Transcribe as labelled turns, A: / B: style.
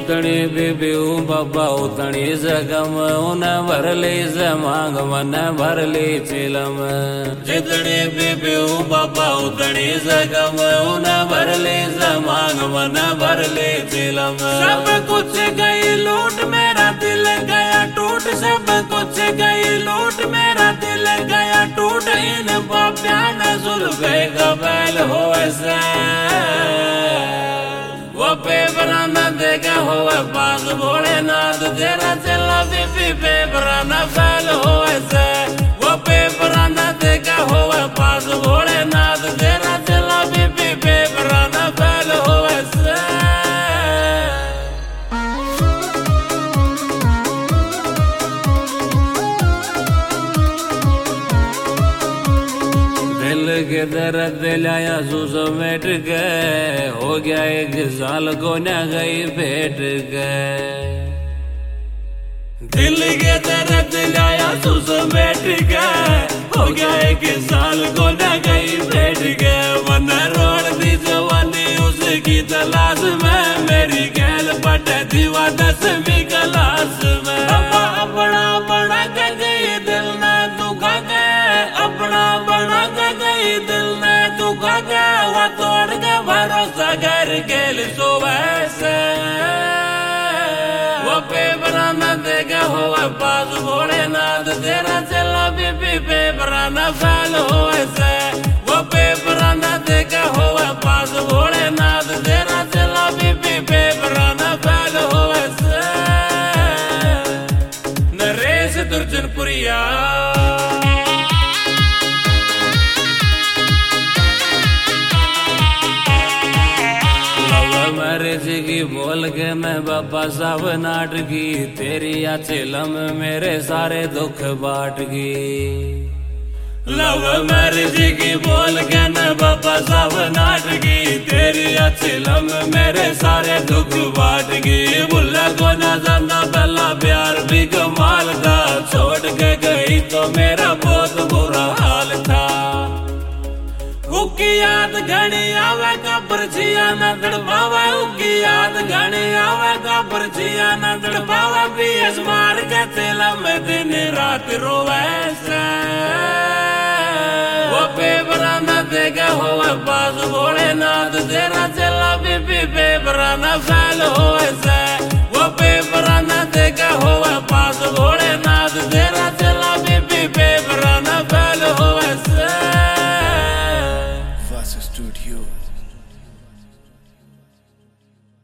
A: जितनी बीबी बाबा उतनी जगम उन्हें भर ली मांग मन भर ली चिलम। जितनी बीबी बाबा उतनी जगम उन्हें भर ली मांग मन भर ली चिलम। सब कुछ गई लूट मेरा दिल गया टूट, सब कुछ गई लूट मेरा दिल गया टूट। इन बाप्या न सुलगे गबैल हो ऐसे वो पेपरा न देगा हो पास भोलेनाथ तेरा चला बीबी पेपरा न फैल हो ऐसे। वो पेपरा न देगा हो पास भोलेनाथ तेरा चला बीबी पेपरा न फैल हो ऐसे। दिल के दर्द लाया सूस मेट गए, हो गया एक साल को न गई भेट गए। दिल के दर्द लाया सूस मेट गए, हो गया एक साल को न गई भेट गए। मन रोड दी जवानी उसकी तलाश में, मेरी गैल पट दीवा 10वीं क्लास में। अपना बना के गई दिल ने दुखा गए, अपना बना के गई दिल ने दुखा गया। वो तोड़ के भरोसा कर के लिसो वैसे वो पेपरा न देगा हो पास भोलेनाथ तेरा चला बीबी पेपरा न फैल हो ऐसे। वो पेपरा न देगा हो पास भोलेनाथ तेरा चला बीबी पेपरा न फैल हो ऐसे। नरेश दुर्जनपुरिया मर्ज की बोल के मैं बाबा साहब नाट की, तेरी चिलम मेरे सारे दुख बाट की। लव मैरिज की बोल के मैं बाबा साहब नाट की, तेरी चिलम मेरे सारे दुख बाट की। बुल्ला को न जाना पहला प्यार भी कमाल था, छोड़ के गई तो मेरा बहुत बुरा हाल था। उकी याद घनी आवे कब्र छिया न तड़पावे, उकी याद घनी आवे कब्र छिया न तड़पावे। बीएस मार के तेला में दिन रात रोवे से वो पेपरा न देगा हो पास भोलेनाथ तेरा चला बीबी पेपरा न फैल हो ऐसे। वो पेपरा न देगा हो पास भोलेनाथ तेरा चला बीबी पेपरा न फैल हो ऐसे।
B: Studios.